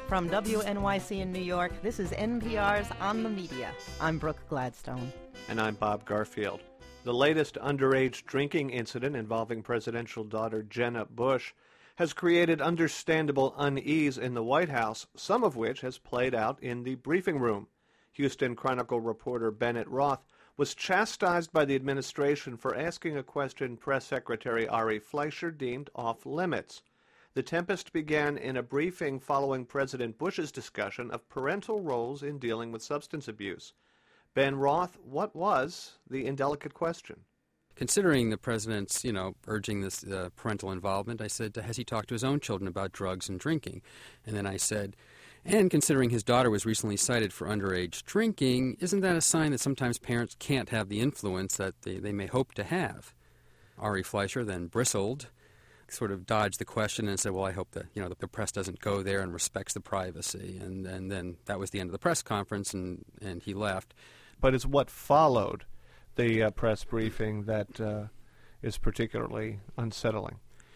From WNYC in New York, this is NPR's On the Media. I'm Brooke Gladstone. And I'm Bob Garfield. The latest underage drinking incident involving presidential daughter Jenna Bush has created understandable unease in the White House, some of which has played out in the briefing room. Houston Chronicle reporter Bennett Roth was chastised by the administration for asking a question Press Secretary Ari Fleischer deemed off-limits. The tempest began in a briefing following President Bush's discussion of parental roles in dealing with substance abuse. Ben Roth, what was the indelicate question? Considering the president's, urging this parental involvement, I said, has he talked to his own children about drugs and drinking? And then I said, and considering his daughter was recently cited for underage drinking, isn't that a sign that sometimes parents can't have the influence that they may hope to have? Ari Fleischer then bristled, sort of dodged the question and said, well, I hope that, the press doesn't go there and respects the privacy. And then that was the end of the press conference, and he left. But it's what followed the press briefing that is particularly unsettling.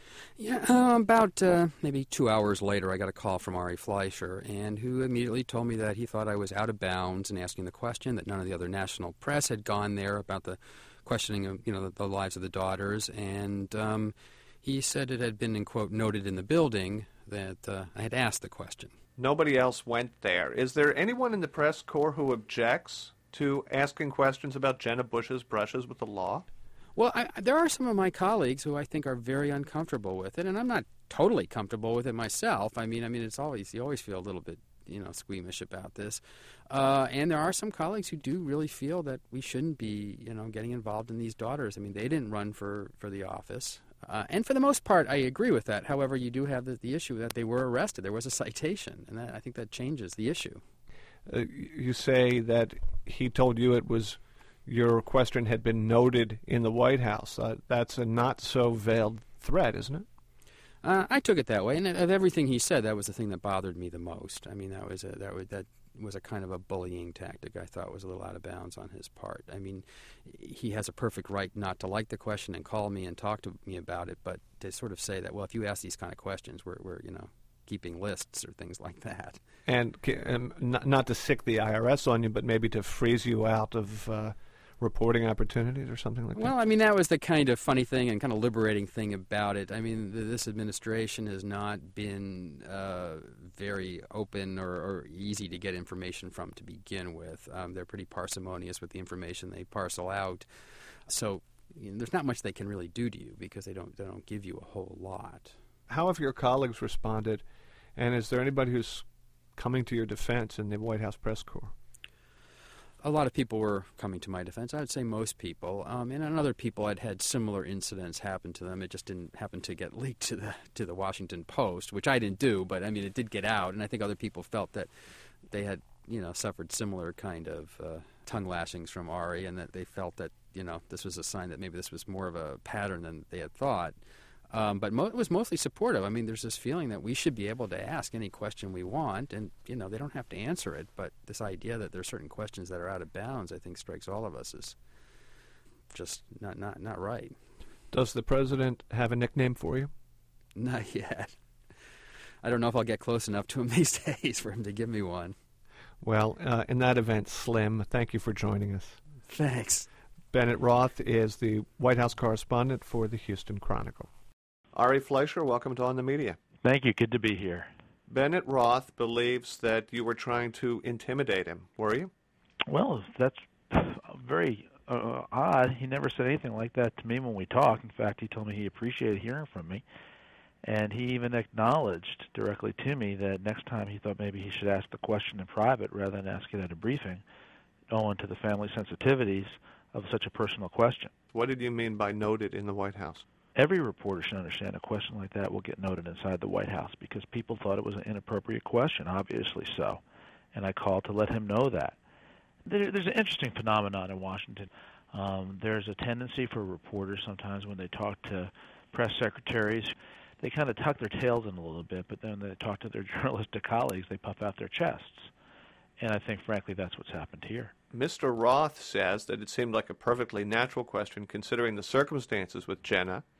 Yeah, about maybe 2 hours later, I got a call from Ari Fleischer, and who immediately told me that he thought I was out of bounds in asking the question, that none of the other national press had gone there about the questioning of, the lives of the daughters, and he said it had been, in quote, noted in the building that I had asked the question. Nobody else went there. Is there anyone in the press corps who objects to asking questions about Jenna Bush's brushes with the law? Well, there are some of my colleagues who I think are very uncomfortable with it, and I'm not totally comfortable with it myself. I mean, you always feel a little bit, squeamish about this. And there are some colleagues who do really feel that we shouldn't be, getting involved in these daughters. I mean, they didn't run for the office. And for the most part, I agree with that. However, you do have the issue that they were arrested. There was a citation, and I think that changes the issue. You say that he told you it was your question had been noted in the White House. That's a not-so-veiled threat, isn't it? I took it that way, and of everything he said, that was the thing that bothered me the most. I mean, that was a kind of a bullying tactic I thought was a little out of bounds on his part. I mean, he has a perfect right not to like the question and call me and talk to me about it, but to sort of say that, well, if you ask these kind of questions, we're keeping lists or things like that. And not to sick the IRS on you, but maybe to freeze you out of reporting opportunities or something like that? Well, I mean, that was the kind of funny thing and kind of liberating thing about it. I mean, this administration has not been very open or easy to get information from to begin with. They're pretty parsimonious with the information they parcel out. So there's not much they can really do to you because they don't give you a whole lot. How have your colleagues responded, and is there anybody who's coming to your defense in the White House press corps? A lot of people were coming to my defense. I would say most people. And other people had similar incidents happen to them. It just didn't happen to get leaked to the Washington Post, which I didn't do, but I mean it did get out. And I think other people felt that they had suffered similar kind of tongue lashings from Ari, and that they felt that this was a sign that maybe this was more of a pattern than they had thought. But it was mostly supportive. I mean, there's this feeling that we should be able to ask any question we want, and, they don't have to answer it. But this idea that there are certain questions that are out of bounds, I think, strikes all of us as just not right. Does the president have a nickname for you? Not yet. I don't know if I'll get close enough to him these days for him to give me one. Well, in that event, Slim, thank you for joining us. Thanks. Bennett Roth is the White House correspondent for the Houston Chronicle. Ari Fleischer, welcome to On the Media. Thank you. Good to be here. Bennett Roth believes that you were trying to intimidate him. Were you? Well, that's very odd. He never said anything like that to me when we talked. In fact, he told me he appreciated hearing from me. And he even acknowledged directly to me that next time he thought maybe he should ask the question in private rather than ask it at a briefing, owing to the family sensitivities of such a personal question. What did you mean by noted in the White House? Every reporter should understand a question like that will get noted inside the White House because people thought it was an inappropriate question, obviously so. And I called to let him know that. There's an interesting phenomenon in Washington. There's a tendency for reporters sometimes when they talk to press secretaries, they kind of tuck their tails in a little bit, but then they talk to their journalistic colleagues, they puff out their chests. And I think, frankly, that's what's happened here. Mr. Roth says that it seemed like a perfectly natural question considering the circumstances with Jenna,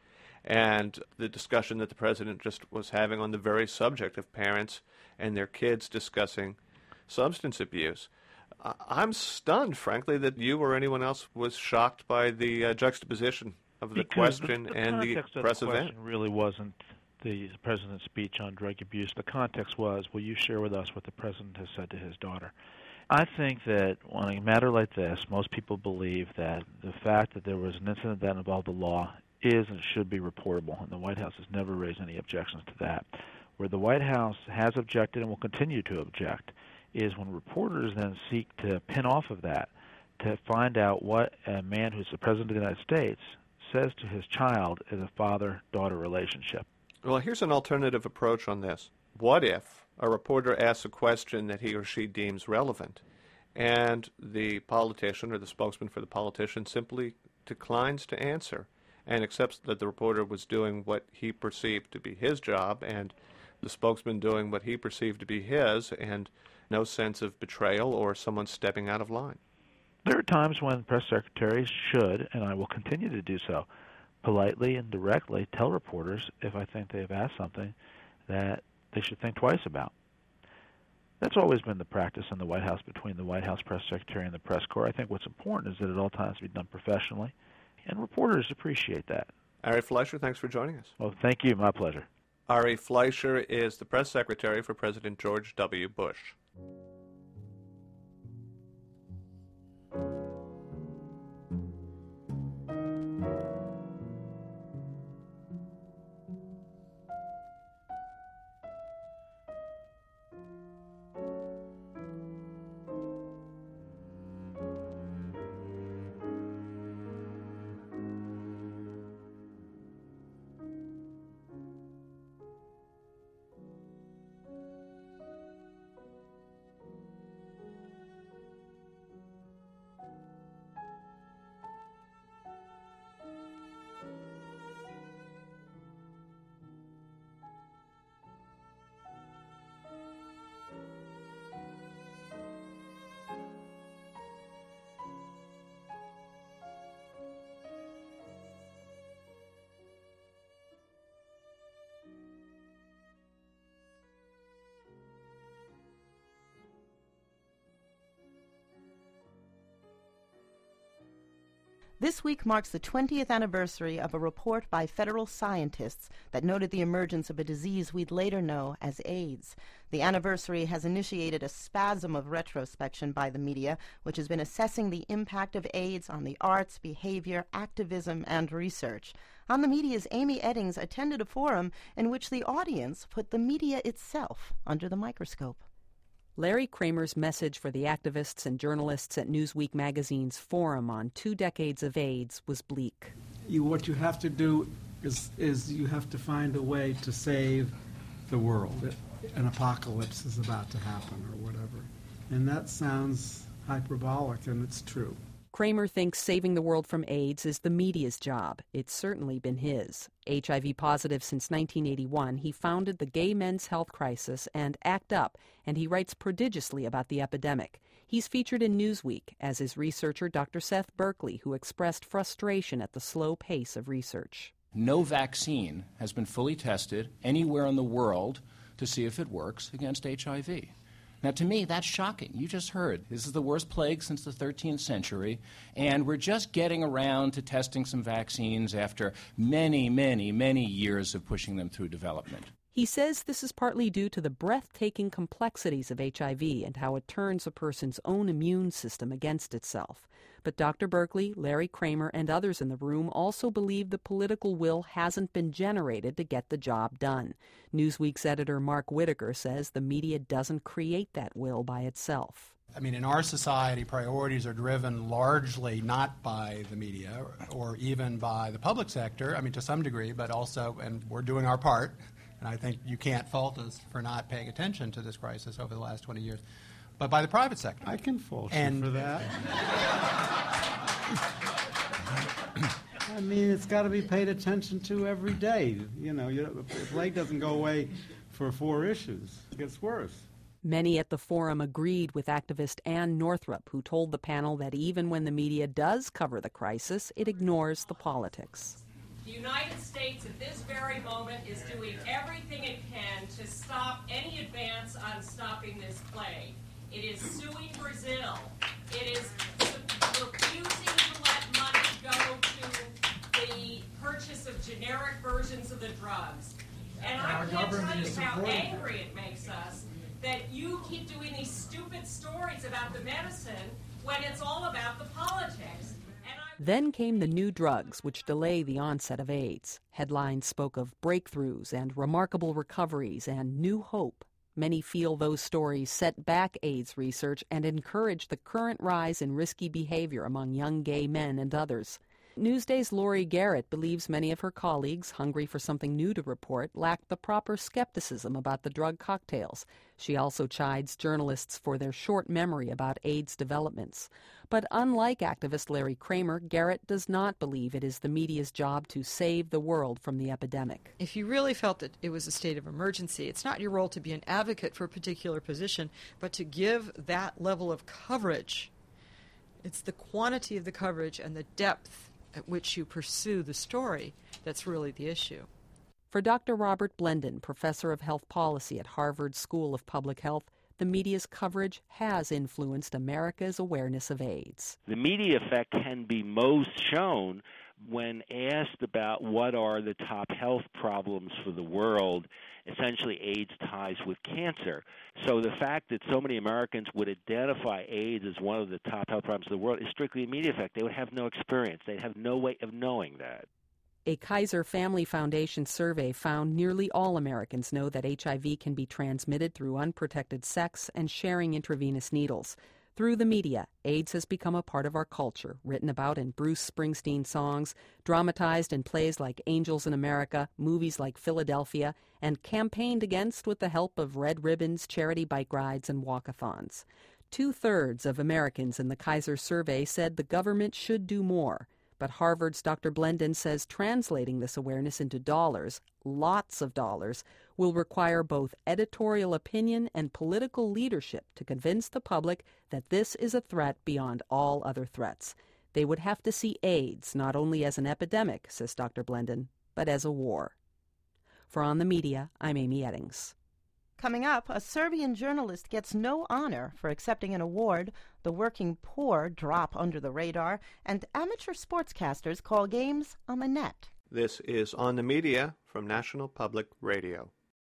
and the discussion that the president just was having on the very subject of parents and their kids discussing substance abuse. I'm stunned, frankly, that you or anyone else was shocked by the juxtaposition of the question and the press event. The question really wasn't the president's speech on drug abuse. The context was, will you share with us what the president has said to his daughter? I think that on a matter like this, most people believe that the fact that there was an incident that involved the law is and should be reportable, and the White House has never raised any objections to that. Where the White House has objected and will continue to object is when reporters then seek to pin off of that to find out what a man who's the president of the United States says to his child is a father-daughter relationship. Well, here's an alternative approach on this. What if a reporter asks a question that he or she deems relevant, and the politician or the spokesman for the politician simply declines to answer and accepts that the reporter was doing what he perceived to be his job and the spokesman doing what he perceived to be his, and no sense of betrayal or someone stepping out of line? There are times when press secretaries should, and I will continue to do so, politely and directly tell reporters if I think they have asked something that they should think twice about. That's always been the practice in the White House between the White House press secretary and the press corps. I think what's important is that at all times be done professionally, and reporters appreciate that. Ari Fleischer, thanks for joining us. Well, thank you. My pleasure. Ari Fleischer is the press secretary for President George W. Bush. This week marks the 20th anniversary of a report by federal scientists that noted the emergence of a disease we'd later know as AIDS. The anniversary has initiated a spasm of retrospection by the media, which has been assessing the impact of AIDS on the arts, behavior, activism, and research. On the Media's Amy Eddings attended a forum in which the audience put the media itself under the microscope. Larry Kramer's message for the activists and journalists at Newsweek magazine's forum on 2 decades of AIDS was bleak. What you have to do is you have to find a way to save the world. An apocalypse is about to happen or whatever. And that sounds hyperbolic, and it's true. Kramer thinks saving the world from AIDS is the media's job. It's certainly been his. HIV positive since 1981, he founded the Gay Men's Health Crisis and ACT UP, and he writes prodigiously about the epidemic. He's featured in Newsweek, as is researcher Dr. Seth Berkley, who expressed frustration at the slow pace of research. No vaccine has been fully tested anywhere in the world to see if it works against HIV. Now, to me, that's shocking. You just heard. This is the worst plague since the 13th century, and we're just getting around to testing some vaccines after many, many, many years of pushing them through development. He says this is partly due to the breathtaking complexities of HIV and how it turns a person's own immune system against itself. But Dr. Berkley, Larry Kramer, and others in the room also believe the political will hasn't been generated to get the job done. Newsweek's editor Mark Whitaker says the media doesn't create that will by itself. I mean, in our society, priorities are driven largely not by the media or even by the public sector, I mean, to some degree, but also, and we're doing our part, and I think you can't fault us for not paying attention to this crisis over the last 20 years, but by the private sector. I can fault you for that. I mean, it's got to be paid attention to every day. You know, the plague doesn't go away for 4 issues. It gets worse. Many at the forum agreed with activist Ann Northrup, who told the panel that even when the media does cover the crisis, it ignores the politics. The United States at this very moment is doing everything it can to stop any advance on stopping this plague. It is suing Brazil. It is refusing to let money go to the purchase of generic versions of the drugs. And I can't tell you how angry it makes us that you keep doing these stupid stories about the medicine when it's all about the politics. Then came the new drugs, which delay the onset of AIDS. Headlines spoke of breakthroughs and remarkable recoveries and new hope. Many feel those stories set back AIDS research and encourage the current rise in risky behavior among young gay men and others. Newsday's Laurie Garrett believes many of her colleagues, hungry for something new to report, lacked the proper skepticism about the drug cocktails. She also chides journalists for their short memory about AIDS developments. But unlike activist Larry Kramer, Garrett does not believe it is the media's job to save the world from the epidemic. If you really felt that it was a state of emergency, it's not your role to be an advocate for a particular position, but to give that level of coverage. It's the quantity of the coverage and the depth at which you pursue the story that's really the issue. For Dr. Robert Blendon, professor of health policy at Harvard School of Public Health, the media's coverage has influenced America's awareness of AIDS. The media effect can be most shown when asked about what are the top health problems for the world. Essentially, AIDS ties with cancer. So the fact that so many Americans would identify AIDS as one of the top health problems of the world is strictly a media effect. They would have no experience. They'd have no way of knowing that. A Kaiser Family Foundation survey found nearly all Americans know that HIV can be transmitted through unprotected sex and sharing intravenous needles. Through the media, AIDS has become a part of our culture, written about in Bruce Springsteen songs, dramatized in plays like Angels in America, movies like Philadelphia, and campaigned against with the help of red ribbons, charity bike rides, and walkathons. 2/3 of Americans in the Kaiser survey said the government should do more. But Harvard's Dr. Blendon says translating this awareness into dollars, lots of dollars, will require both editorial opinion and political leadership to convince the public that this is a threat beyond all other threats. They would have to see AIDS not only as an epidemic, says Dr. Blendon, but as a war. For On the Media, I'm Amy Eddings. Coming up, a Serbian journalist gets no honor for accepting an award, the working poor drop under the radar, and amateur sportscasters call games on the net. This is On the Media from National Public Radio.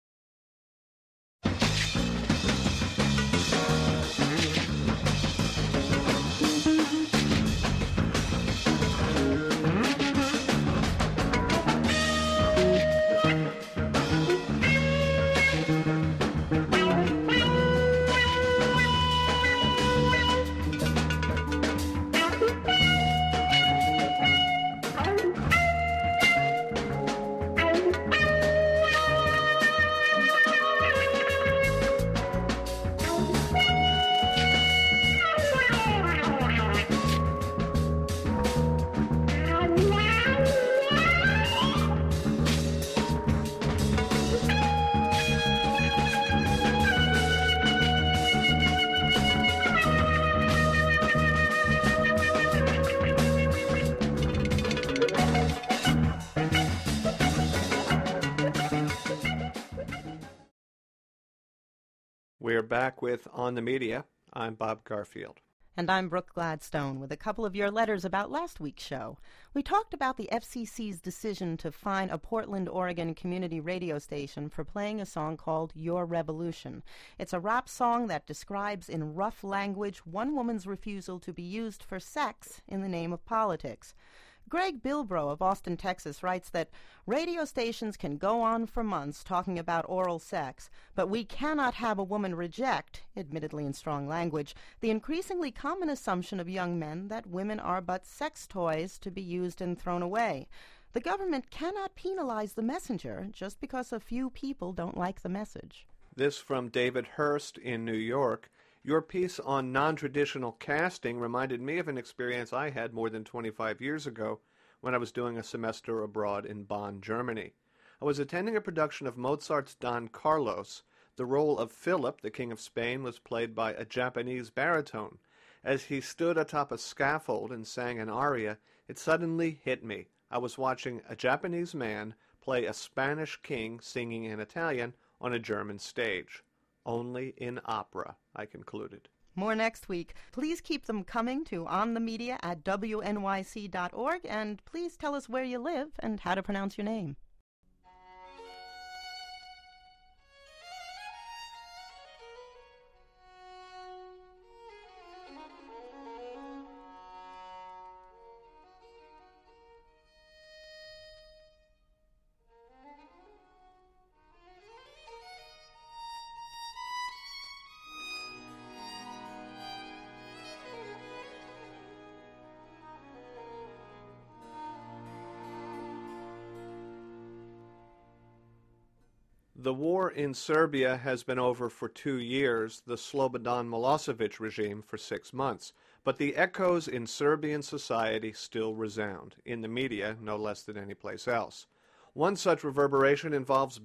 We're back with On the Media. I'm Bob Garfield. And I'm Brooke Gladstone with a couple of your letters about last week's show. We talked about the FCC's decision to fine a Portland, Oregon community radio station for playing a song called Your Revolution. It's a rap song that describes in rough language one woman's refusal to be used for sex in the name of politics. Greg Bilbrow of Austin, Texas, writes that radio stations can go on for months talking about oral sex, but we cannot have a woman reject, admittedly in strong language, the increasingly common assumption of young men that women are but sex toys to be used and thrown away. The government cannot penalize the messenger just because a few people don't like the message. This from David Hurst in New York. Your piece on non-traditional casting reminded me of an experience I had more than 25 years ago when I was doing a semester abroad in Bonn, Germany. I was attending a production of Mozart's Don Carlos. The role of Philip, the King of Spain, was played by a Japanese baritone. As he stood atop a scaffold and sang an aria, it suddenly hit me. I was watching a Japanese man play a Spanish king singing in Italian on a German stage. Only in opera, I concluded. More next week. Please keep them coming to onthemedia@wnyc.org, and please tell us where you live and how to pronounce your name. The war in Serbia has been over for 2 years, the Slobodan Milosevic regime for 6 months. But the echoes in Serbian society still resound, in the media no less than any place else. One such reverberation involves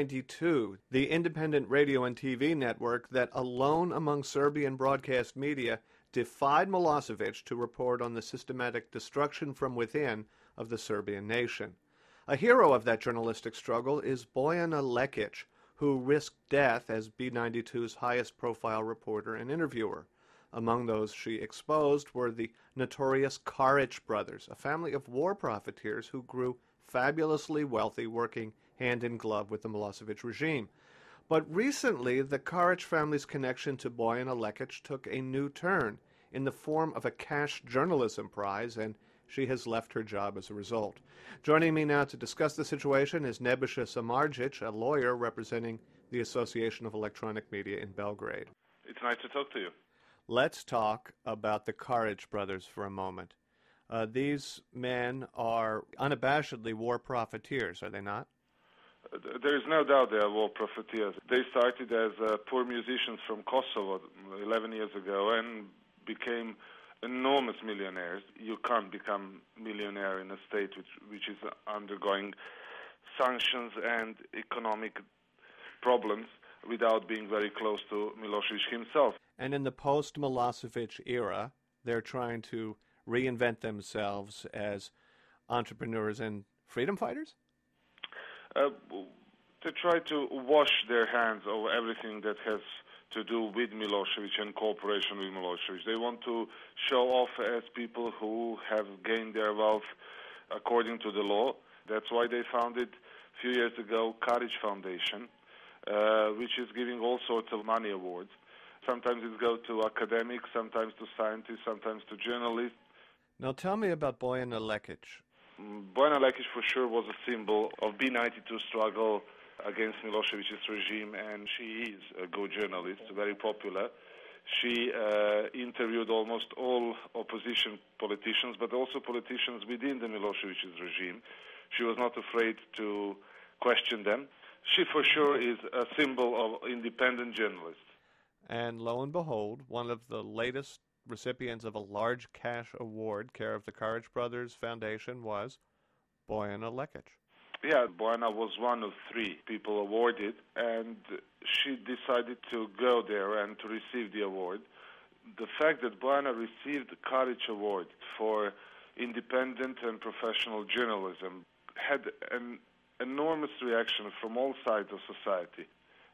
B92, the independent radio and TV network that alone among Serbian broadcast media defied Milosevic to report on the systematic destruction from within of the Serbian nation. A hero of that journalistic struggle is Bojana Lekic, who risked death as B92's highest-profile reporter and interviewer. Among those she exposed were the notorious Karic brothers, a family of war profiteers who grew fabulously wealthy working hand-in-glove with the Milosevic regime. But recently, the Karic family's connection to Bojana Lekic took a new turn in the form of a cash journalism prize, and she has left her job as a result. Joining me now to discuss the situation is Nebojša Samardžić, a lawyer representing the Association of Electronic Media in Belgrade. It's nice to talk to you. Let's talk about the Karic brothers for a moment. These men are unabashedly war profiteers, are they not? There is no doubt they are war profiteers. They started as poor musicians from Kosovo 11 years ago and became enormous millionaires. You can't become millionaire in a state which is undergoing sanctions and economic problems without being very close to Milosevic himself. And in the post-Milosevic era, they're trying to reinvent themselves as entrepreneurs and freedom fighters? They try to wash their hands of everything that has to do with Milosevic and cooperation with Milosevic. They want to show off as people who have gained their wealth according to the law. That's why they founded a few years ago Karic Foundation, which is giving all sorts of money awards. Sometimes it goes to academics, sometimes to scientists, sometimes to journalists. Now tell me about Bojana Lekic. Bojana Lekic for sure was a symbol of B92 struggle against Milosevic's regime, and she is a good journalist, very popular. She interviewed almost all opposition politicians, but also politicians within the Milosevic's regime. She was not afraid to question them. She for sure is a symbol of independent journalists. And lo and behold, one of the latest recipients of a large cash award, care of the Karic Brothers Foundation, was Bojana Lekic. Yeah, Bojana was one of 3 people awarded, and she decided to go there and to receive the award. The fact that Bojana received the Karic Award for independent and professional journalism had an enormous reaction from all sides of society.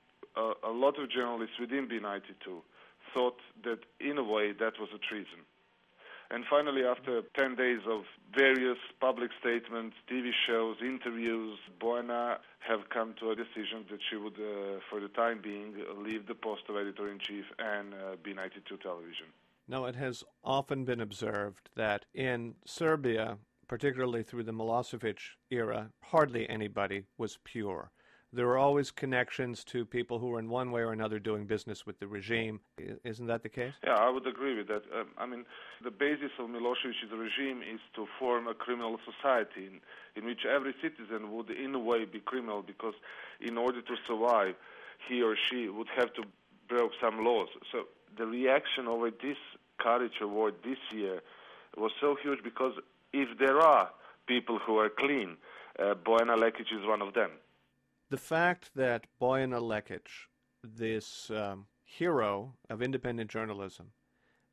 A lot of journalists within B92 thought that, in a way, that was a treason. And finally, after 10 days of various public statements, TV shows, interviews, Bojana have come to a decision that she would, for the time being, leave the post of editor-in-chief and B92 television. Now, it has often been observed that in Serbia, particularly through the Milosevic era, hardly anybody was pure. There were always connections to people who were in one way or another doing business with the regime. Isn't that the case? Yeah, I would agree with that. The basis of Milosevic's regime is to form a criminal society in which every citizen would, in a way, be criminal, because in order to survive, he or she would have to break some laws. So the reaction over this Karic Award this year was so huge, because if there are people who are clean, Bojana Lekic is one of them. The fact that Bojana Lekic, this hero of independent journalism,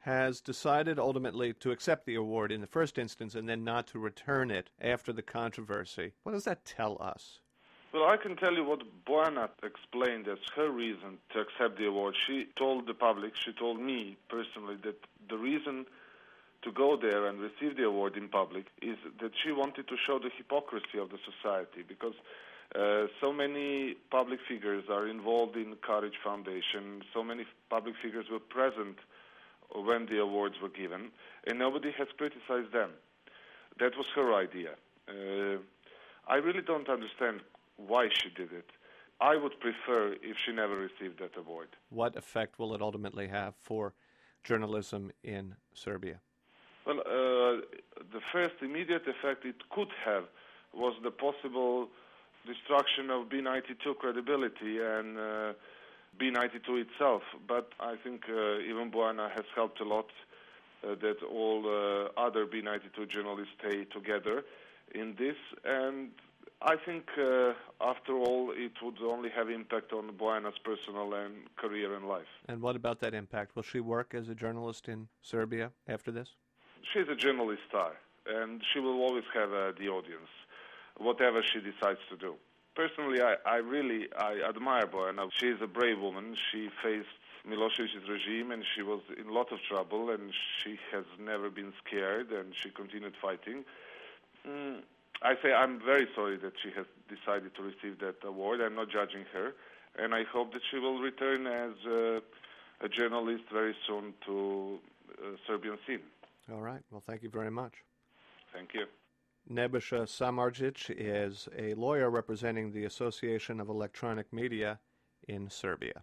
has decided ultimately to accept the award in the first instance and then not to return it after the controversy. What does that tell us? Well, I can tell you what Bojana explained as her reason to accept the award. She told the public, she told me personally, that the reason to go there and receive the award in public is that she wanted to show the hypocrisy of the society, because so many public figures are involved in Courage Foundation, so many public figures were present when the awards were given, and nobody has criticized them. That was her idea. I really don't understand why she did it. I would prefer if she never received that award. What effect will it ultimately have for journalism in Serbia? Well, the first immediate effect it could have was the possible destruction of B92 credibility and B92 itself. But I think even Bojana has helped a lot that all other B92 journalists stay together in this. And I think, after all, it would only have impact on Bojana's personal and career and life. And what about that impact? Will she work as a journalist in Serbia after this? She's a journalist star, and she will always have the audience, whatever she decides to do. Personally, I admire Bojana. She is a brave woman. She faced Milosevic's regime, and she was in a lot of trouble, and she has never been scared, and she continued fighting. I say I'm very sorry that she has decided to receive that award. I'm not judging her, and I hope that she will return as a journalist very soon to Serbian scene. All right. Well, thank you very much. Thank you. Nebojša Samardžić is a lawyer representing the Association of Electronic Media in Serbia.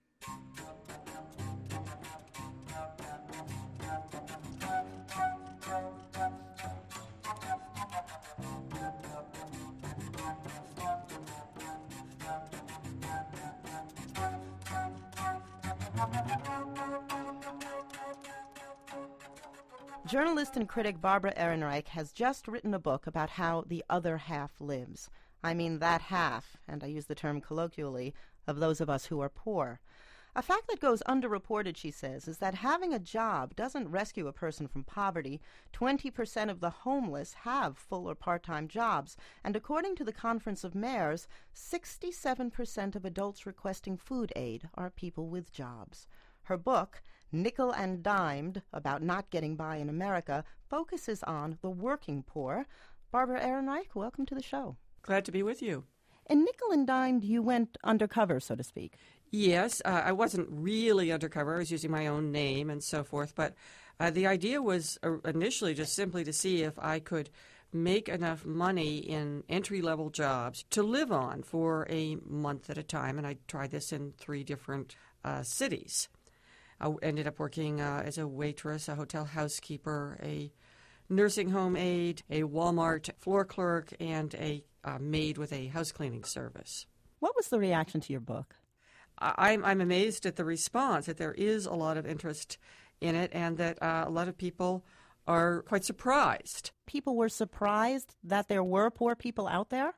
Journalist and critic Barbara Ehrenreich has just written a book about how the other half lives. I mean that half, and I use the term colloquially, of those of us who are poor. A fact that goes underreported, she says, is that having a job doesn't rescue a person from poverty. 20% of the homeless have full or part-time jobs, and according to the Conference of Mayors, 67% of adults requesting food aid are people with jobs. Her book, Nickel and Dimed, about not getting by in America, focuses on the working poor. Barbara Ehrenreich, welcome to the show. Glad to be with you. In Nickel and Dimed, you went undercover, so to speak. Yes, I wasn't really undercover. I was using my own name and so forth. But the idea was initially just simply to see if I could make enough money in entry-level jobs to live on for a month at a time. And I tried this in 3 different cities. I ended up working as a waitress, a hotel housekeeper, a nursing home aide, a Walmart floor clerk, and a maid with a house cleaning service. What was the reaction to your book? I'm amazed at the response, that there is a lot of interest in it and that a lot of people are quite surprised. People were surprised that there were poor people out there?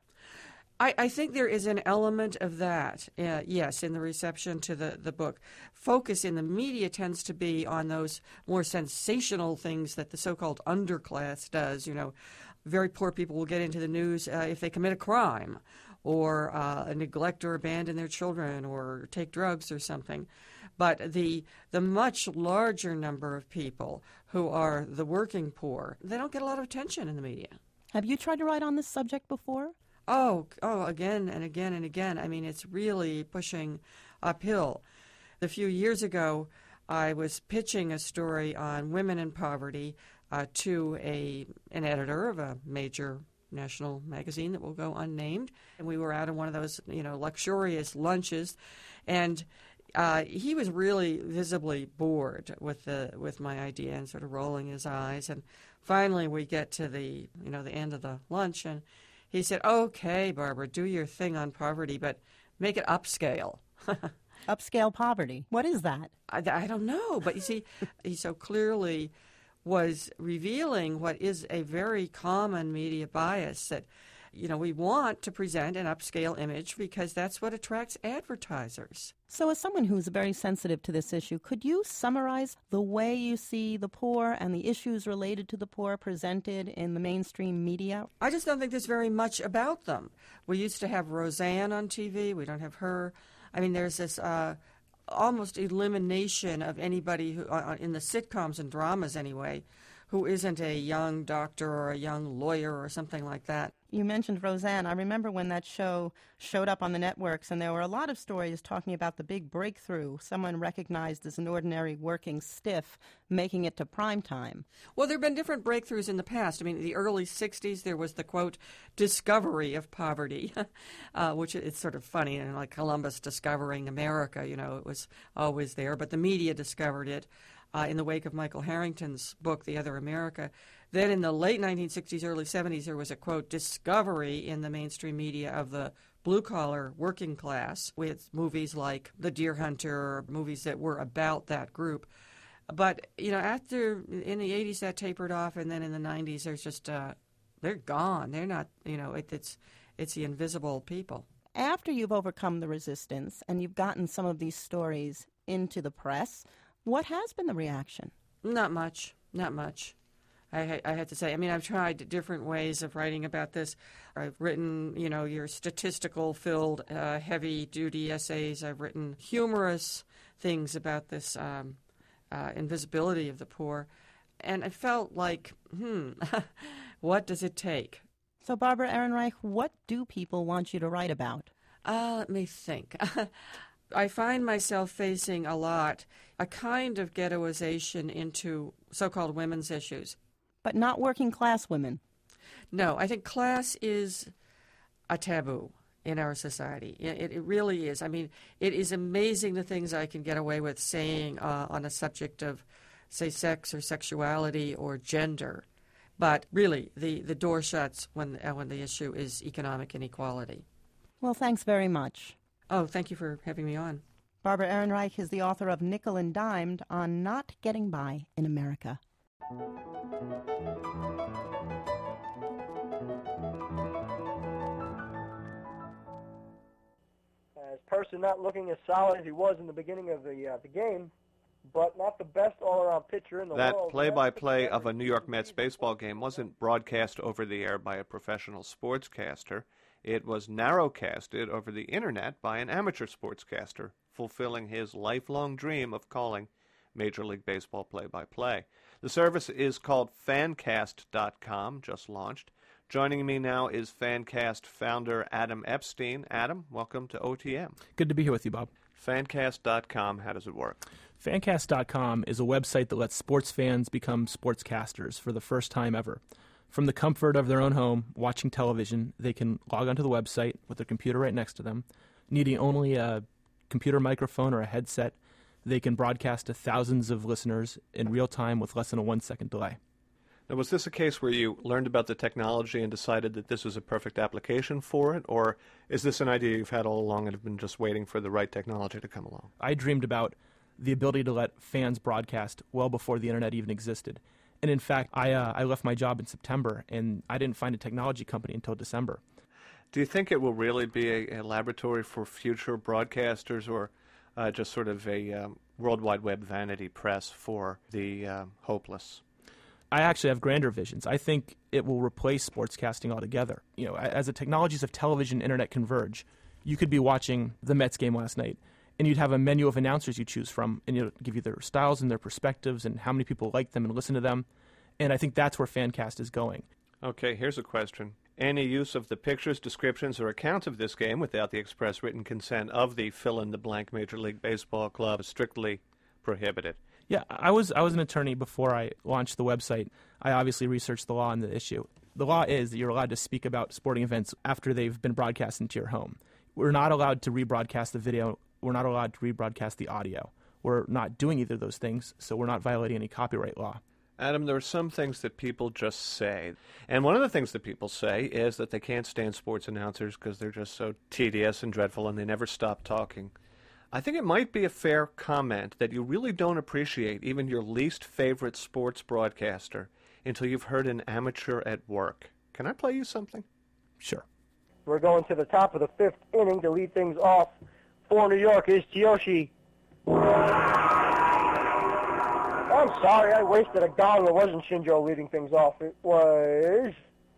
I think there is an element of that, yes, in the reception to the book. Focus in the media tends to be on those more sensational things that the so-called underclass does. You know, very poor people will get into the news if they commit a crime or neglect or abandon their children or take drugs or something. But the much larger number of people who are the working poor, they don't get a lot of attention in the media. Have you tried to write on this subject before? Oh, again and again and again. I mean, it's really pushing uphill. A few years ago, I was pitching a story on women in poverty to an editor of a major national magazine that will go unnamed. And we were out on one of those, luxurious lunches, and he was really visibly bored with my idea and sort of rolling his eyes. And finally, we get to the end of the lunch, and he said, "Okay, Barbara, do your thing on poverty, but make it upscale." Upscale poverty. What is that? I don't know, but you see, he so clearly was revealing what is a very common media bias, that we want to present an upscale image because that's what attracts advertisers. So as someone who's very sensitive to this issue, could you summarize the way you see the poor and the issues related to the poor presented in the mainstream media? I just don't think there's very much about them. We used to have Roseanne on TV. We don't have her. I mean, there's this almost elimination of anybody who, in the sitcoms and dramas anyway, who isn't a young doctor or a young lawyer or something like that. You mentioned Roseanne. I remember when that show showed up on the networks, and there were a lot of stories talking about the big breakthrough, someone recognized as an ordinary working stiff making it to prime time. Well, there have been different breakthroughs in the past. I mean, in the early 60s, there was the, quote, discovery of poverty, which it's sort of funny, and like Columbus discovering America, it was always there, but the media discovered it. In the wake of Michael Harrington's book, The Other America. Then in the late 1960s, early 70s, there was a, quote, discovery in the mainstream media of the blue-collar working class with movies like The Deer Hunter, movies that were about that group. But, after, in the 80s, that tapered off, and then in the 90s, there's just, they're gone. They're not, it's the invisible people. After you've overcome the resistance and you've gotten some of these stories into the press, what has been the reaction? Not much. I had to say. I mean, I've tried different ways of writing about this. I've written, your statistical-filled, heavy-duty essays. I've written humorous things about this invisibility of the poor. And I felt like, what does it take? So, Barbara Ehrenreich, what do people want you to write about? Let me think. I find myself facing a lot a kind of ghettoization into so-called women's issues. But not working-class women. No, I think class is a taboo in our society. It really is. I mean, it is amazing the things I can get away with saying on a subject of, say, sex or sexuality or gender. But really, the door shuts when the issue is economic inequality. Well, thanks very much. Oh, thank you for having me on. Barbara Ehrenreich is the author of Nickel and Dimed on Not Getting By in America. As Person not looking as solid as he was in the beginning of the game, but not the best all-around pitcher in the world. That play-by-play of a New York Mets baseball game wasn't broadcast over the air by a professional sportscaster. It was narrowcasted over the Internet by an amateur sportscaster, fulfilling his lifelong dream of calling Major League Baseball play-by-play. The service is called Fancast.com, just launched. Joining me now is Fancast founder Adam Epstein. Adam, welcome to OTM. Good to be here with you, Bob. Fancast.com, how does it work? Fancast.com is a website that lets sports fans become sportscasters for the first time ever. From the comfort of their own home, watching television, they can log onto the website with their computer right next to them. Needing only a computer microphone or a headset, they can broadcast to thousands of listeners in real time with less than a 1-second delay. Now, was this a case where you learned about the technology and decided that this was a perfect application for it, or is this an idea you've had all along and have been just waiting for the right technology to come along? I dreamed about the ability to let fans broadcast well before the Internet even existed. And in fact, I left my job in September, and I didn't find a technology company until December. Do you think it will really be a laboratory for future broadcasters, or just sort of a World Wide Web vanity press for the hopeless? I actually have grander visions. I think it will replace sportscasting altogether. As the technologies of television and Internet converge, you could be watching the Mets game last night, and you'd have a menu of announcers you choose from, and it'll give you their styles and their perspectives and how many people like them and listen to them. And I think that's where Fancast is going. Okay, here's a question. Any use of the pictures, descriptions, or accounts of this game without the express written consent of the fill-in-the-blank Major League Baseball club is strictly prohibited? Yeah, I was an attorney before I launched the website. I obviously researched the law on the issue. The law is that you're allowed to speak about sporting events after they've been broadcast into your home. We're not allowed to rebroadcast the video. We're not allowed to rebroadcast the audio. We're not doing either of those things, so we're not violating any copyright law. Adam, there are some things that people just say. And one of the things that people say is that they can't stand sports announcers because they're just so tedious and dreadful and they never stop talking. I think it might be a fair comment that you really don't appreciate even your least favorite sports broadcaster until you've heard an amateur at work. Can I play you something? Sure. We're going to the top of the 5th inning to lead things off. For New York is Kiyoshi. I'm sorry, I wasted a gong. It wasn't Shinjo leading things off. It was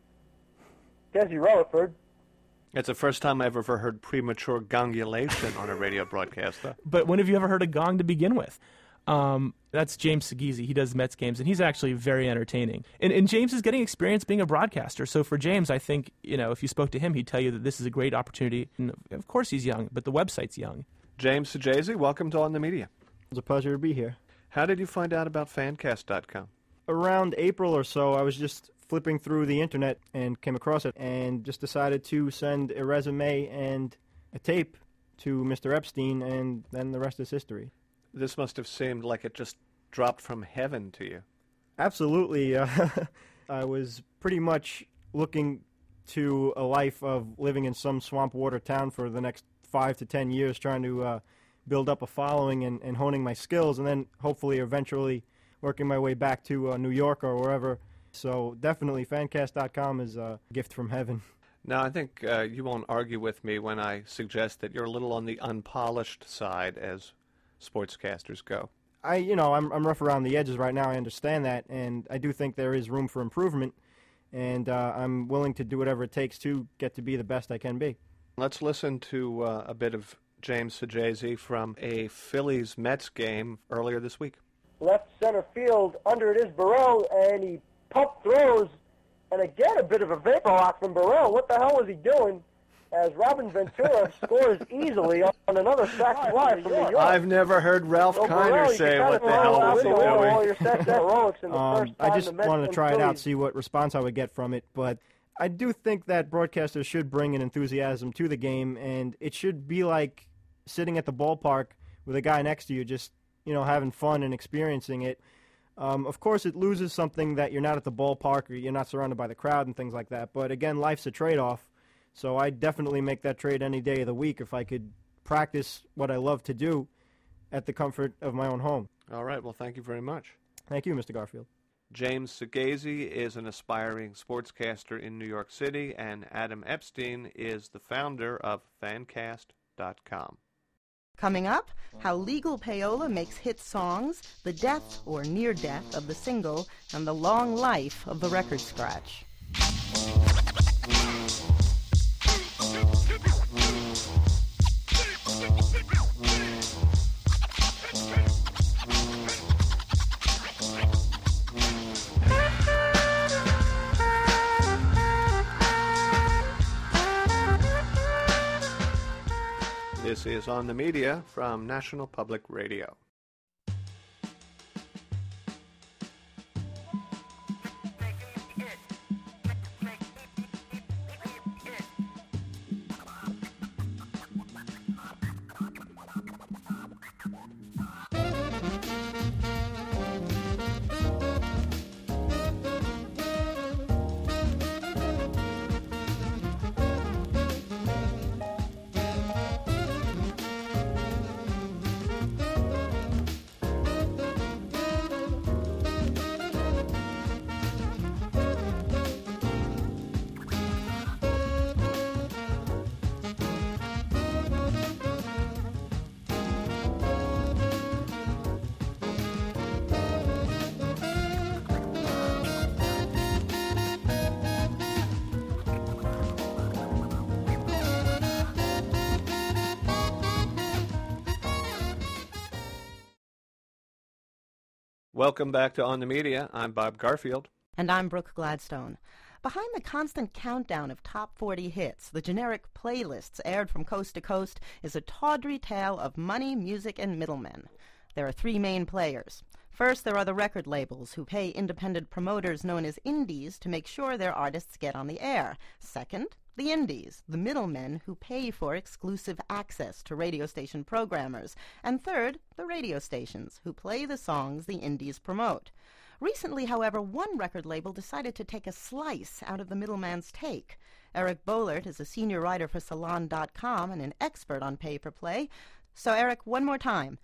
Desi Rutherford. It's the first time I've ever heard premature gongulation on a radio broadcast, though. But when have you ever heard a gong to begin with? That's James Segezi. He does Mets games, and he's actually very entertaining. And James is getting experience being a broadcaster. So for James, I think, if you spoke to him, he'd tell you that this is a great opportunity. And of course he's young, but the website's young. James Segezi, welcome to On the Media. It's a pleasure to be here. How did you find out about Fancast.com? Around April or so, I was just flipping through the internet and came across it and just decided to send a resume and a tape to Mr. Epstein, and then the rest is history. This must have seemed like it just dropped from heaven to you. Absolutely. I was pretty much looking to a life of living in some swamp water town for the next 5 to 10 years, trying to build up a following and honing my skills, and then hopefully eventually working my way back to New York or wherever. So definitely Fancast.com is a gift from heaven. Now, I think you won't argue with me when I suggest that you're a little on the unpolished side as sportscasters go. I'm rough around the edges right now. I understand that, and I do think there is room for improvement, and I'm willing to do whatever it takes to get to be the best I can be. Let's listen to a bit of James Segezi from a Phillies-Mets game earlier this week. Left center field, under it is Burrell, and he pump throws, and again a bit of a vapor lock from Burrell. What the hell was he doing? As Robin Ventura scores easily on another sac fly from New York. I've never heard Ralph Kiner say what the hell was he doing. I just wanted to try it out, see what response I would get from it, but I do think that broadcasters should bring an enthusiasm to the game, and it should be like sitting at the ballpark with a guy next to you, just having fun and experiencing it. Of course, it loses something that you're not at the ballpark or you're not surrounded by the crowd and things like that. But again, life's a trade-off, so I'd definitely make that trade any day of the week if I could practice what I love to do at the comfort of my own home. All right. Well, thank you very much. Thank you, Mr. Garfield. James Segezi is an aspiring sportscaster in New York City, and Adam Epstein is the founder of Fancast.com. Coming up, how legal payola makes hit songs, the death or near death of the single, and the long life of the record scratch. This is On the Media from National Public Radio. Welcome back to On the Media. I'm Bob Garfield. And I'm Brooke Gladstone. Behind the constant countdown of top 40 hits, the generic playlists aired from coast to coast, is a tawdry tale of money, music, and middlemen. There are three main players. First, there are the record labels, who pay independent promoters known as indies to make sure their artists get on the air. Second, the indies, the middlemen who pay for exclusive access to radio station programmers. And third, the radio stations, who play the songs the indies promote. Recently, however, one record label decided to take a slice out of the middleman's take. Eric Boehlert is a senior writer for Salon.com and an expert on pay-for-play. So, Eric, one more time.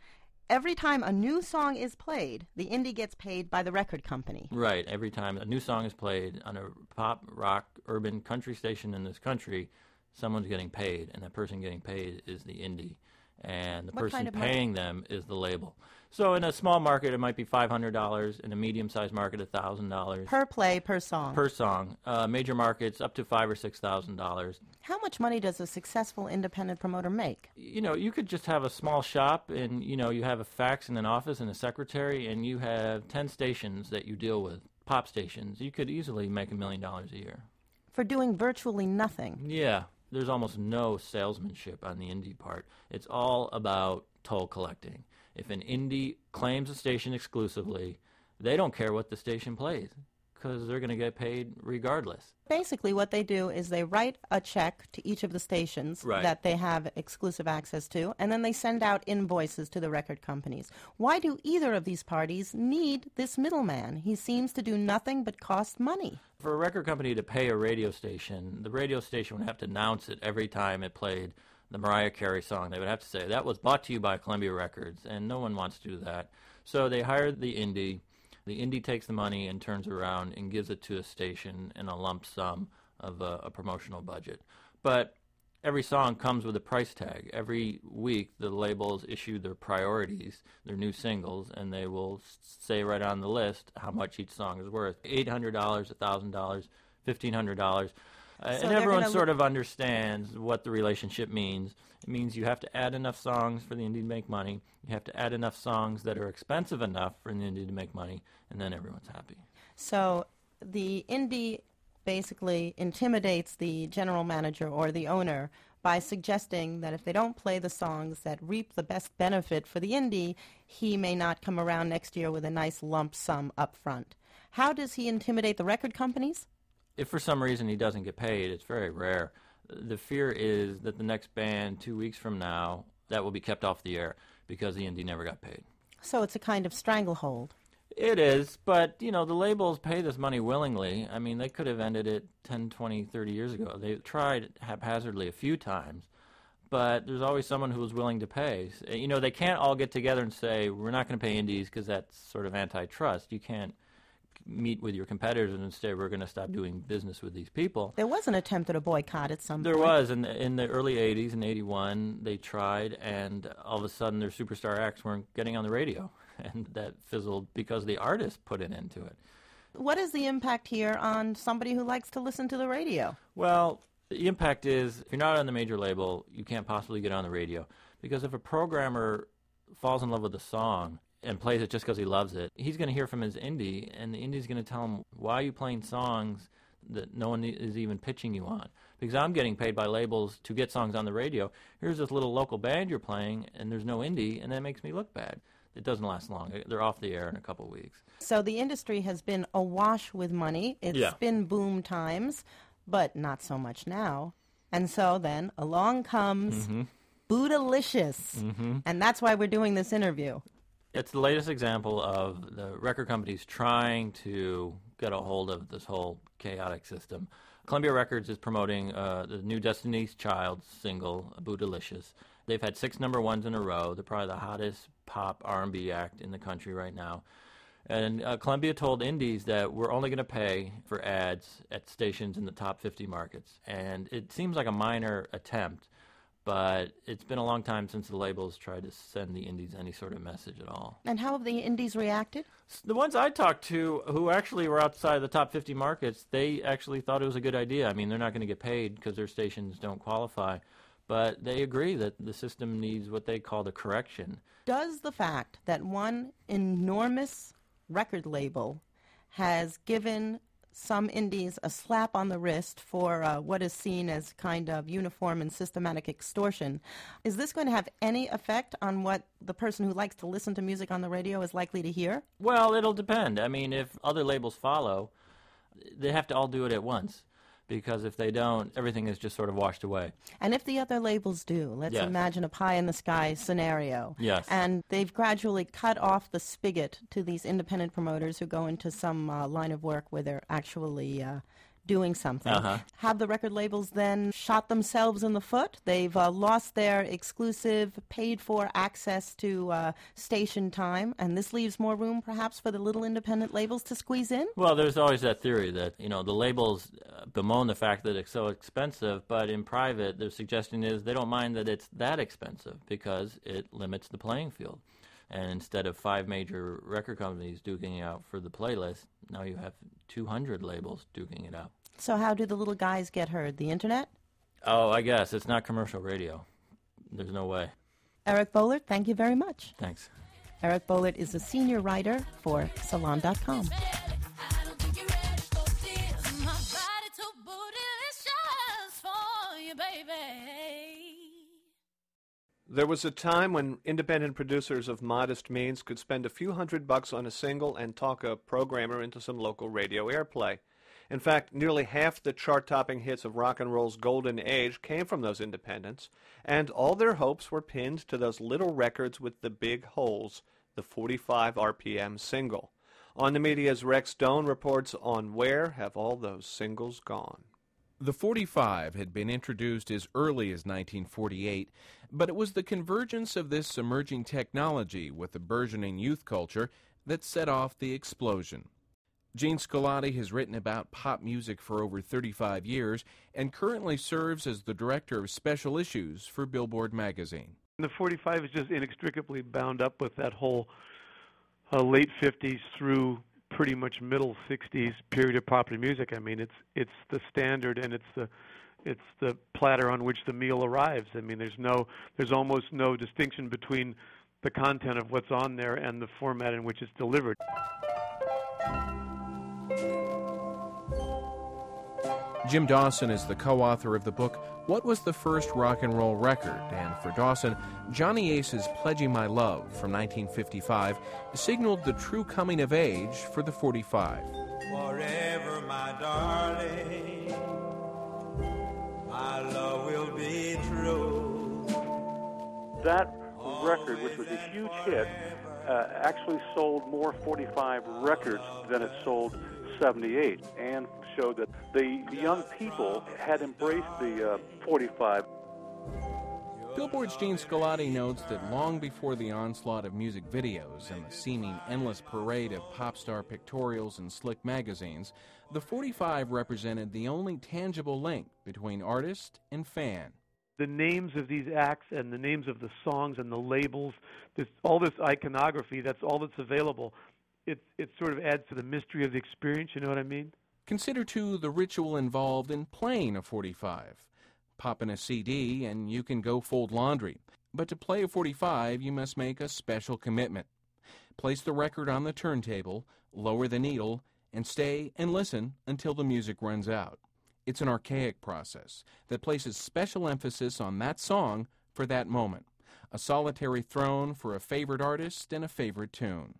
every time a new song is played, the indie gets paid by the record company. Right. Every time a new song is played on a pop, rock, urban, country station in this country, someone's getting paid, and that person getting paid is the indie. And the person paying them is the label. So in a small market, it might be $500. In a medium-sized market, $1,000. Per play, per song. Per song. Major markets, up to $5,000 or $6,000. How much money does a successful independent promoter make? You know, you could just have a small shop, and, you know, you have a fax and an office and a secretary, and you have 10 stations that you deal with, pop stations. You could easily make $1 million a year. For doing virtually nothing? Yeah. There's almost no salesmanship on the indie part. It's all about toll collecting. If an indie claims a station exclusively, they don't care what the station plays because they're going to get paid regardless. Basically, what they do is they write a check to each of the stations that they have exclusive access to, and then they send out invoices to the record companies. Why do either of these parties need this middleman? He seems to do nothing but cost money. For a record company to pay a radio station, the radio station would have to announce it every time it played the Mariah Carey song. They would have to say, that was bought to you by Columbia Records, and no one wants to do that. So they hired the indie. The indie takes the money and turns around and gives it to a station in a lump sum of a promotional budget. But every song comes with a price tag. Every week, the labels issue their priorities, their new singles, and they will say right on the list how much each song is worth. $800, $1,000, $1,500. And everyone sort of understands what the relationship means. It means you have to add enough songs for the indie to make money. You have to add enough songs that are expensive enough for the indie to make money, and then everyone's happy. So the indie basically intimidates the general manager or the owner by suggesting that if they don't play the songs that reap the best benefit for the indie, he may not come around next year with a nice lump sum up front. How does he intimidate the record companies? If for some reason he doesn't get paid, it's very rare. The fear is that the next band 2 weeks from now, that will be kept off the air because the indie never got paid. So it's a kind of stranglehold. It is, but, you know, the labels pay this money willingly. I mean, they could have ended it 10, 20, 30 years ago. They tried haphazardly a few times, but there's always someone who was willing to pay. You know, they can't all get together and say, we're not going to pay indies because that's sort of antitrust. You can't meet with your competitors and say we're going to stop doing business with these people. There was an attempt at a boycott at some point. There was. In the early 80s, in 81, they tried, and all of a sudden their superstar acts weren't getting on the radio, and that fizzled because the artists put an end to it. What is the impact here on somebody who likes to listen to the radio? Well, the impact is if you're not on the major label, you can't possibly get on the radio, because if a programmer falls in love with a song and plays it just because he loves it, he's going to hear from his indie, and the indie's going to tell him, why are you playing songs that no one is even pitching you on? Because I'm getting paid by labels to get songs on the radio. Here's this little local band you're playing, and there's no indie, and that makes me look bad. It doesn't last long. They're off the air in a couple of weeks. So the industry has been awash with money. It's been boom times, but not so much now. And so then along comes Bootylicious, and that's why we're doing this interview. It's the latest example of the record companies trying to get a hold of this whole chaotic system. Columbia Records is promoting the new Destiny's Child single, Bootylicious. They've had 6 number ones in a row. They're probably the hottest pop R&B act in the country right now. And Columbia told indies that we're only going to pay for ads at stations in the top 50 markets. And it seems like a minor attempt, but it's been a long time since the labels tried to send the indies any sort of message at all. And how have the indies reacted? The ones I talked to who actually were outside the top 50 markets, they actually thought it was a good idea. I mean, they're not going to get paid because their stations don't qualify, but they agree that the system needs what they call the correction. Does the fact that one enormous record label has given some indies a slap on the wrist for what is seen as kind of uniform and systematic extortion, is this going to have any effect on what the person who likes to listen to music on the radio is likely to hear? Well, it'll depend. I mean, if other labels follow, they have to all do it at once, because if they don't, everything is just sort of washed away. And if the other labels do, let's imagine a pie-in-the-sky scenario. Yes. And they've gradually cut off the spigot to these independent promoters who go into some line of work where they're actually doing something. Uh-huh. Have the record labels then shot themselves in the foot? They've lost their exclusive, paid-for access to station time, and this leaves more room, perhaps, for the little independent labels to squeeze in? Well, there's always that theory that, the labels bemoan the fact that it's so expensive, but in private, their suggestion is they don't mind that it's that expensive because it limits the playing field. And instead of 5 major record companies duking it out for the playlist, now you have 200 labels duking it out. So how do the little guys get heard? The Internet? Oh, I guess. It's not commercial radio. There's no way. Eric Boehlert, thank you very much. Thanks. Eric Boehlert is a senior writer for Salon.com. There was a time when independent producers of modest means could spend a few $100 on a single and talk a programmer into some local radio airplay. In fact, nearly half the chart-topping hits of rock and roll's golden age came from those independents, and all their hopes were pinned to those little records with the big holes, the 45 RPM single. On the Media's Rex Stone reports on where have all those singles gone. The 45 had been introduced as early as 1948, but it was the convergence of this emerging technology with the burgeoning youth culture that set off the explosion. Gene Scolati has written about pop music for over 35 years and currently serves as the director of special issues for Billboard magazine. The 45 is just inextricably bound up with that whole late 50s through pretty much middle 60s period of popular music. I mean, it's the standard, and it's the platter on which the meal arrives. I mean, there's almost no distinction between the content of what's on there and the format in which it's delivered. Jim Dawson is the co-author of the book, What Was the First Rock and Roll Record? And for Dawson, Johnny Ace's Pledging My Love from 1955 signaled the true coming of age for the 45. Forever, my darling, my love will be true. That record, which was a huge hit, actually sold more 45 records than it sold 78, and showed that the young people had embraced the 45. Billboard's Gene Scolati notes that long before the onslaught of music videos and the seeming endless parade of pop star pictorials and slick magazines, the 45 represented the only tangible link between artist and fan. The names of these acts and the names of the songs and the labels, all this iconography, that's all that's available. It sort of adds to the mystery of the experience, you know what I mean? Consider, too, the ritual involved in playing a 45. Pop in a CD and you can go fold laundry. But to play a 45, you must make a special commitment. Place the record on the turntable, lower the needle, and stay and listen until the music runs out. It's an archaic process that places special emphasis on that song for that moment. A solitary throne for a favorite artist and a favorite tune.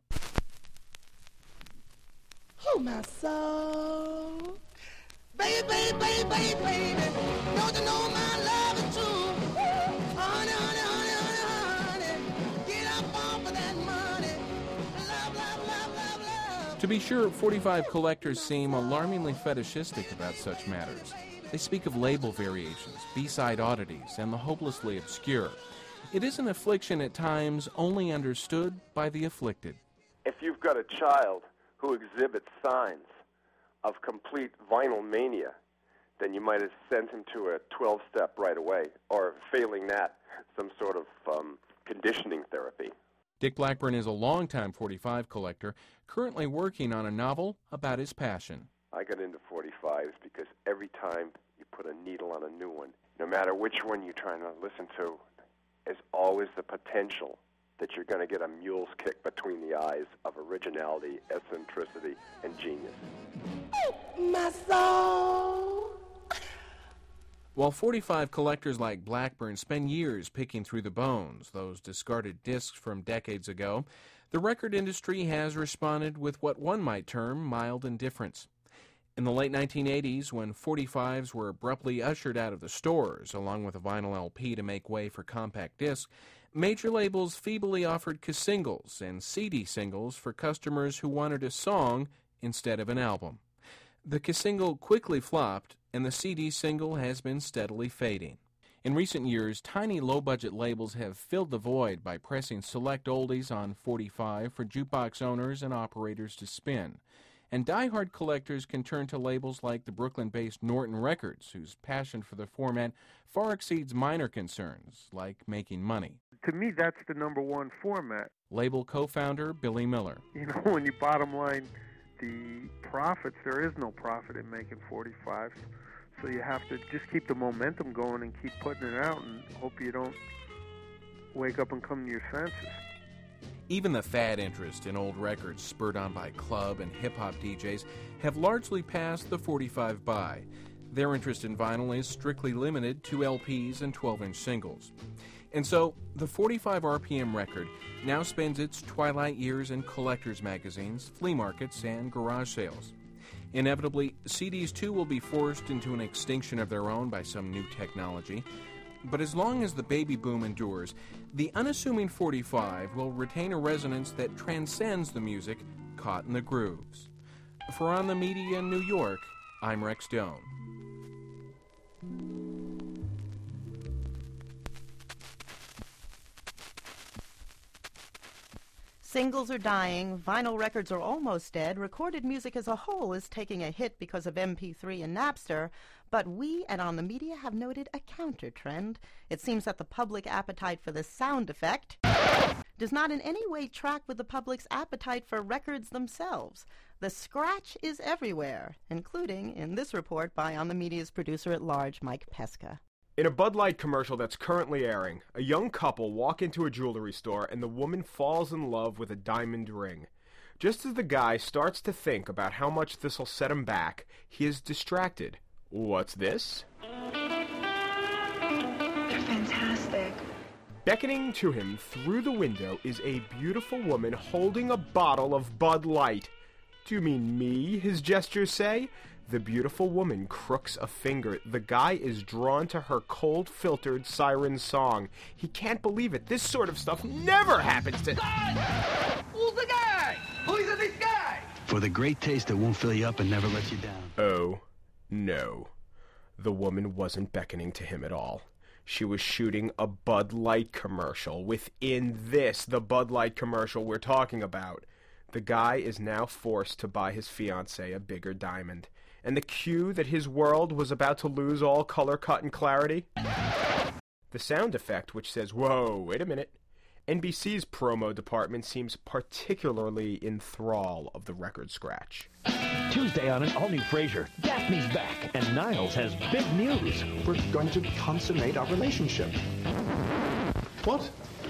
Oh, my soul. Baby, baby, baby, baby, baby. Don't you know my love is true? Honey, honey, honey, honey, honey. Get up off of that money. Love, love, love, love, love. To be sure, 45 collectors seem alarmingly fetishistic about such matters. They speak of label variations, B-side oddities, and the hopelessly obscure. It is an affliction at times only understood by the afflicted. If you've got a child who exhibits signs of complete vinyl mania, then you might have sent him to a 12-step right away, or failing that, some sort of conditioning therapy. Dick Blackburn is a longtime 45 collector, currently working on a novel about his passion. I got into 45s because every time you put a needle on a new one, no matter which one you're trying to listen to, there's always the potential that you're going to get a mule's kick between the eyes of originality, eccentricity, and genius. My soul. While 45 collectors like Blackburn spend years picking through the bones, those discarded discs from decades ago, the record industry has responded with what one might term mild indifference. In the late 1980s, when 45s were abruptly ushered out of the stores, along with a vinyl LP to make way for compact disc, major labels feebly offered singles and CD singles for customers who wanted a song instead of an album. The single quickly flopped, and the CD single has been steadily fading. In recent years, tiny low-budget labels have filled the void by pressing select oldies on 45 for jukebox owners and operators to spin. And die-hard collectors can turn to labels like the Brooklyn-based Norton Records, whose passion for the format far exceeds minor concerns, like making money. To me, that's the number one format. Label co-founder Billy Miller. You know, when you bottom line the profits, there is no profit in making 45s. So you have to just keep the momentum going and keep putting it out and hope you don't wake up and come to your senses. Even the fad interest in old records spurred on by club and hip-hop DJs have largely passed the 45 by. Their interest in vinyl is strictly limited to LPs and 12-inch singles. And so, the 45 RPM record now spends its twilight years in collectors' magazines, flea markets, and garage sales. Inevitably, CDs too will be forced into an extinction of their own by some new technology. But as long as the baby boom endures, the unassuming 45 will retain a resonance that transcends the music caught in the grooves. For On the Media in New York, I'm Rex Doan. Singles are dying, vinyl records are almost dead, recorded music as a whole is taking a hit because of MP3 and Napster, but we at On the Media have noted a counter-trend. It seems that the public appetite for the sound effect does not in any way track with the public's appetite for records themselves. The scratch is everywhere, including in this report by On the Media's producer-at-large, Mike Pesca. In a Bud Light commercial that's currently airing, a young couple walk into a jewelry store and the woman falls in love with a diamond ring. Just as the guy starts to think about how much this'll set him back, he is distracted. What's this? They're fantastic. Beckoning to him through the window is a beautiful woman holding a bottle of Bud Light. Do you mean me, his gestures say? The beautiful woman crooks a finger. The guy is drawn to her cold-filtered siren song. He can't believe it. This sort of stuff never happens to... Who's the guy? Who's this guy? For the great taste that won't fill you up and never let you down. Oh, no. The woman wasn't beckoning to him at all. She was shooting a Bud Light commercial. Within this, the Bud Light commercial we're talking about. The guy is now forced to buy his fiancée a bigger diamond. And the cue that his world was about to lose all color, cut, and clarity? The sound effect, which says, whoa, wait a minute. NBC's promo department seems particularly in thrall of the record scratch. Tuesday on an all-new Frasier, Daphne's back, and Niles has big news. We're going to consummate our relationship. What?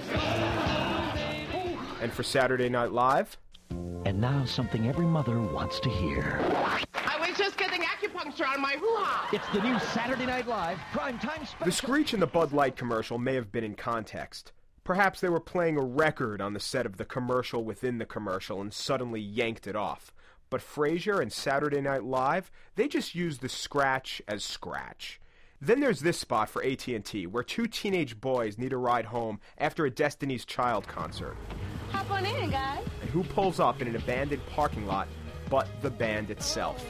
And for Saturday Night Live? And now something every mother wants to hear. I was just getting acupuncture on my hoo-ha. It's the new Saturday Night Live primetime special. The screech in the Bud Light commercial may have been in context. Perhaps they were playing a record on the set of the commercial within the commercial and suddenly yanked it off. But Frasier and Saturday Night Live, they just used the scratch as scratch. Then there's this spot for AT&T, where two teenage boys need a ride home after a Destiny's Child concert. Hop on in, guys. And who pulls up in an abandoned parking lot but the band itself?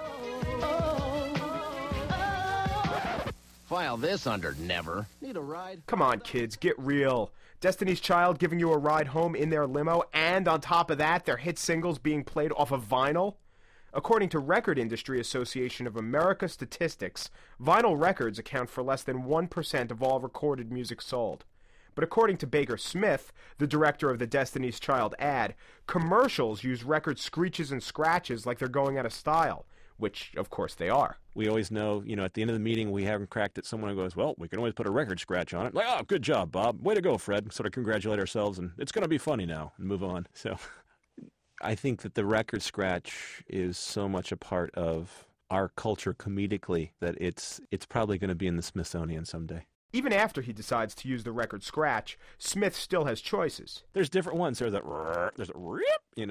File this under never. Need a ride? Come on, kids, get real. Destiny's Child giving you a ride home in their limo, and on top of that, their hit singles being played off of vinyl? According to Record Industry Association of America statistics, vinyl records account for less than 1% of all recorded music sold. But according to Baker Smith, the director of the Destiny's Child ad, commercials use record screeches and scratches like they're going out of style, which, of course, they are. We always know, at the end of the meeting, we haven't cracked it. Someone goes, well, we can always put a record scratch on it. Like, oh, good job, Bob. Way to go, Fred. Sort of congratulate ourselves, and it's going to be funny now, and move on. So I think that the record scratch is so much a part of our culture comedically that it's probably going to be in the Smithsonian someday. Even after he decides to use the record scratch, Smith still has choices. There's different ones. There's a rip,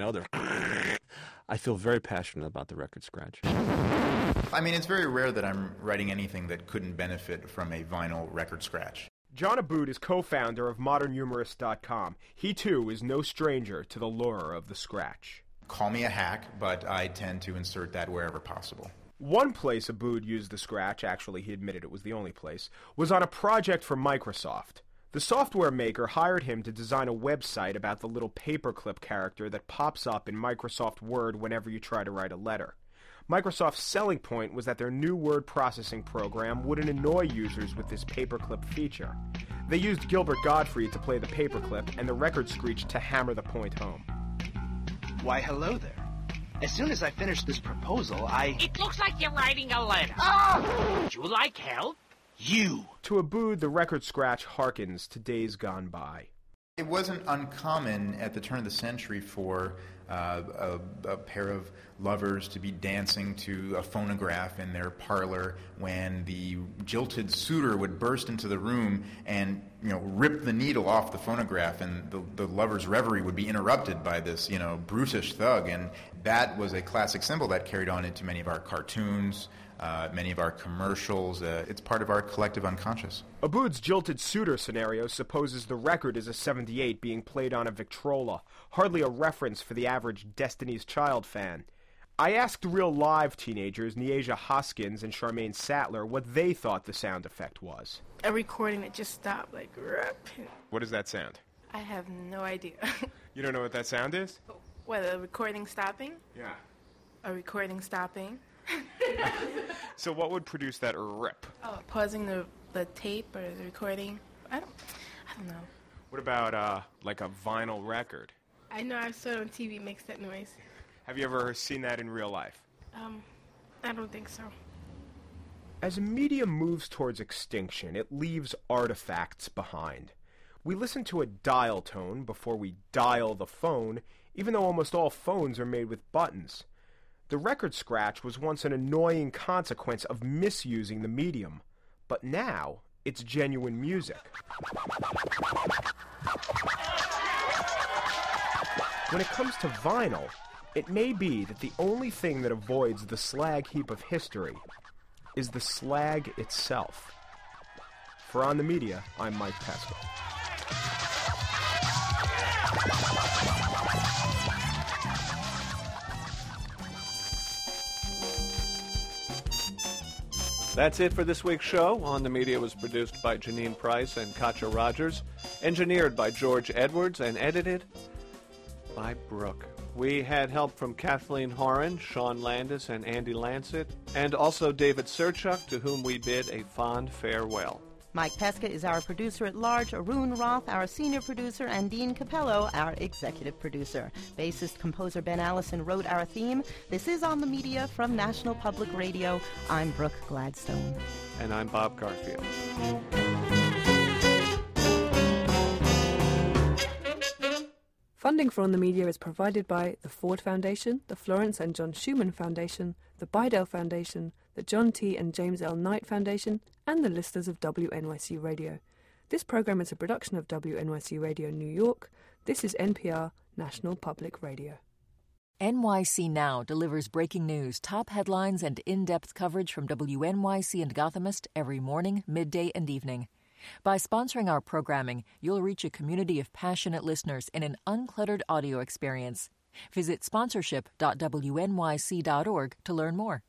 I feel very passionate about the record scratch. I mean, it's very rare that I'm writing anything that couldn't benefit from a vinyl record scratch. John Abood is co-founder of ModernHumorist.com. He, too, is no stranger to the lure of the scratch. Call me a hack, but I tend to insert that wherever possible. One place Abood used the scratch, actually he admitted it was the only place, was on a project for Microsoft. The software maker hired him to design a website about the little paperclip character that pops up in Microsoft Word whenever you try to write a letter. Microsoft's selling point was that their new word processing program wouldn't annoy users with this paperclip feature. They used Gilbert Gottfried to play the paperclip and the record screech to hammer the point home. Why, hello there. As soon as I finish this proposal, It looks like you're writing a letter. Oh! Would you like help? You! To Abood, the record scratch harkens to days gone by. It wasn't uncommon at the turn of the century for a pair of lovers to be dancing to a phonograph in their parlor when the jilted suitor would burst into the room and rip the needle off the phonograph, and the lover's reverie would be interrupted by this brutish thug. And that was a classic symbol that carried on into many of our cartoons, many of our commercials. It's part of our collective unconscious. Abood's jilted suitor scenario supposes the record is a 78 being played on a Victrola, hardly a reference for the average Destiny's Child fan. I asked real live teenagers Nieja Hoskins and Charmaine Sattler what they thought the sound effect was. A recording that just stopped, like, rip. What does that sound? I have no idea. You don't know what that sound is? What, a recording stopping? Yeah. A recording stopping? So what would produce that rip? Oh, pausing the tape or the recording? I don't know. What about, like a vinyl record? I know I saw it on TV, makes that noise. Have you ever seen that in real life? I don't think so. As a medium moves towards extinction, it leaves artifacts behind. We listen to a dial tone before we dial the phone, even though almost all phones are made with buttons. The record scratch was once an annoying consequence of misusing the medium, but now it's genuine music. When it comes to vinyl, it may be that the only thing that avoids the slag heap of history is the slag itself. For On the Media, I'm Mike Pesca. That's it for this week's show. On the Media was produced by Janine Price and Katja Rogers, engineered by George Edwards, and edited by Brooke. We had help from Kathleen Horan, Sean Landis, and Andy Lancet, and also David Serchuk, to whom we bid a fond farewell. Mike Pesca is our producer-at-large, Arun Roth, our senior producer, and Dean Capello, our executive producer. Bassist-composer Ben Allison wrote our theme. This is On the Media from National Public Radio. I'm Brooke Gladstone. And I'm Bob Garfield. Funding for On the Media is provided by the Ford Foundation, the Florence and John Schumann Foundation, the Bidell Foundation, the John T. and James L. Knight Foundation, and the listeners of WNYC Radio. This program is a production of WNYC Radio New York. This is NPR, National Public Radio. NYC Now delivers breaking news, top headlines, and in-depth coverage from WNYC and Gothamist every morning, midday, and evening. By sponsoring our programming, you'll reach a community of passionate listeners in an uncluttered audio experience. Visit sponsorship.wnyc.org to learn more.